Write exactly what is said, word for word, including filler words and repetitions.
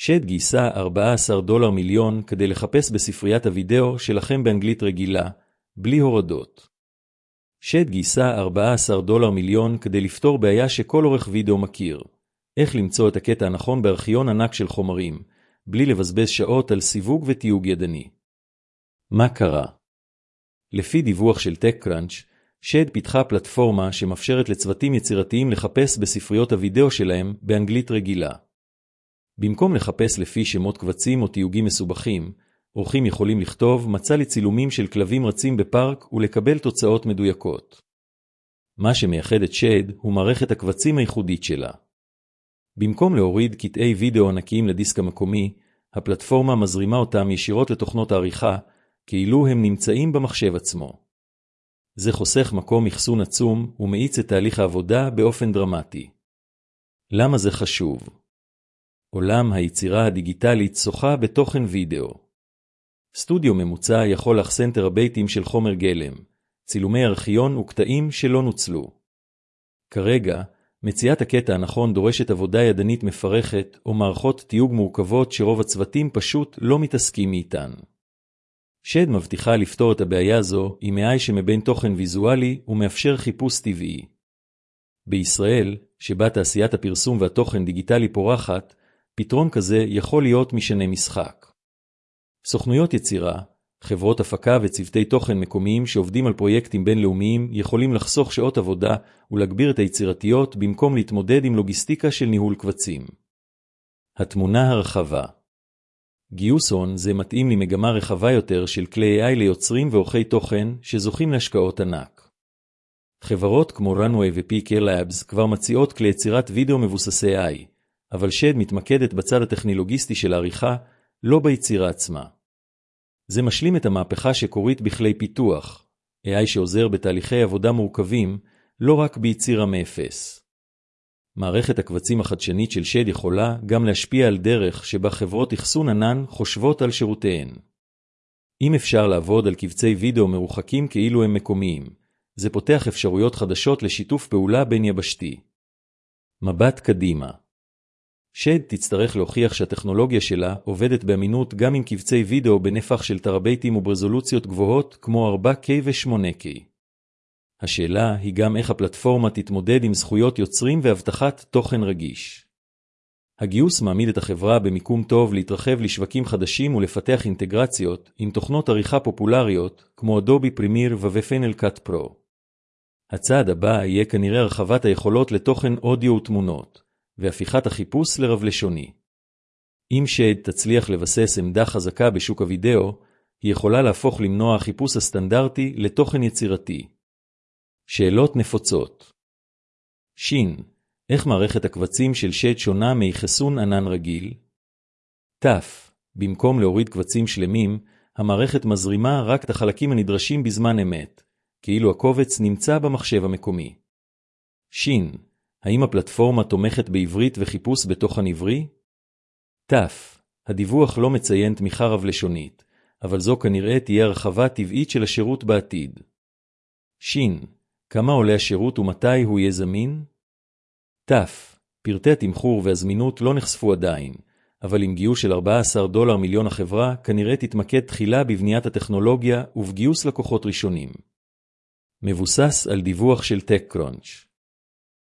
שד גייסה ארבעה עשר דולר מיליון כדי לחפש בספריית הוידאו שלכם באנגלית רגילה, בלי הורדות. שד גייסה ארבעה עשר דולר מיליון כדי לפתור בעיה שכל עורך וידאו מכיר. איך למצוא את הקטע הנכון בארכיון ענק של חומרים, בלי לבזבז שעות על סיווג ותיוג ידני. מה קרה? לפי דיווח של TechCrunch, שד פיתחה פלטפורמה שמאפשרת לצוותים יצירתיים לחפש בספריות הוידאו שלהם באנגלית רגילה. במקום לחפש לפי שמות קבצים או תיוגים מסובכים, עורכים יכולים לכתוב מצא לצילומים של כלבים רצים בפארק ולקבל תוצאות מדויקות. מה שמייחד את שד הוא מערכת הקבצים הייחודית שלה. במקום להוריד קטעי וידאו ענקיים לדיסק המקומי, הפלטפורמה מזרימה אותם ישירות לתוכנות העריכה, כאילו הם נמצאים במחשב עצמו. זה חוסך מקום אחסון עצום ומאיץ את תהליך העבודה באופן דרמטי. למה זה חשוב? עולם היצירה הדיגיטלית שוחה בתוכן וידאו. סטודיו ממוצע יכול לאחסן טראבייטים של חומר גלם, צילומי ארכיון וקטעים שלא נוצלו. כרגע, מציאת הקטע הנכון דורשת עבודה ידנית מפרכת או מערכות תיוג מורכבות שרוב הצוותים פשוט לא מתעסקים איתן. שד מבטיחה לפתור את הבעיה הזו עם איי איי שמבין תוכן ויזואלי ומאפשר חיפוש טבעי. בישראל, שבה תעשיית הפרסום והתוכן דיגיטלי פורחת, פתרון כזה יכול להיות משנה משחק. סוכנויות יצירה, חברות הפקה וצוותי תוכן מקומיים שעובדים על פרויקטים בינלאומיים יכולים לחסוך שעות עבודה ולהגביר את היצירתיות במקום להתמודד עם לוגיסטיקה של ניהול קבצים. התמונה הרחבה. גיוס הון זה מתאים למגמה רחבה יותר של כלי איי איי ליוצרים ועורכי תוכן שזוכים להשקעות ענק. חברות כמו Runway ו-פי קיי Labs כבר מציעות כלי יצירת וידאו מבוססי איי איי, אבל שד מתמקדת בצד הטכנולוגיסטי של העריכה, לא ביצירה עצמה. זה משלים את המהפכה שקורית בכלי פיתוח, איי איי שעוזר בתהליכי עבודה מורכבים, לא רק ביצירה מאפס. מערכת הקבצים החדשנית של שד יכולה גם להשפיע על דרך שבה חברות אחסון ענן חושבות על שירותיהן. אם אפשר לעבוד על קבצי וידאו מרוחקים כאילו הם מקומיים, זה פותח אפשרויות חדשות לשיתוף פעולה בין יבשתי. מבט קדימה. שד תצטרך להוכיח שהטכנולוגיה שלה עובדת באמינות גם עם קבצי וידאו בנפח של טראבייטים וברזולוציות גבוהות כמו ארבע קיי ו-שמונה קיי. השאלה היא גם איך הפלטפורמה תתמודד עם זכויות יוצרים והבטחת תוכן רגיש. הגיוס מעמיד את החברה במיקום טוב להתרחב לשווקים חדשים ולפתח אינטגרציות עם תוכנות עריכה פופולריות כמו אדובי פרימיר ו-פיינל קאט פרו. הצעד הבא יהיה כנראה הרחבת היכולות לתוכן אודיו ותמונות, והפיכת החיפוש לרב לשוני. אם שד תצליח לבסס עמדה חזקה בשוק הוידאו, היא יכולה להפוך למנוע החיפוש הסטנדרטי לתוכן יצירתי. שאלות נפוצות. שין, איך מערכת הקבצים של שד שונה מאחסון ענן רגיל? תף, במקום להוריד קבצים שלמים, המערכת מזרימה רק את החלקים הנדרשים בזמן אמת, כאילו הקובץ נמצא במחשב המקומי. שין, האם הפלטפורמה תומכת בעברית וחיפוש בתוכן עברי? תף, הדיווח לא מציין תמיכה רב-לשונית, אבל זו כנראה תהיה הרחבה טבעית של השירות בעתיד. שין, כמה עולה השירות ומתי הוא יהיה זמין? תף, פרטי התמחור והזמינות לא נחשפו עדיין, אבל עם גיוס של ארבעה עשר דולר מיליון החברה, כנראה תתמקד תחילה בבניית הטכנולוגיה ובגיוס לקוחות ראשונים. מבוסס על דיווח של TechCrunch.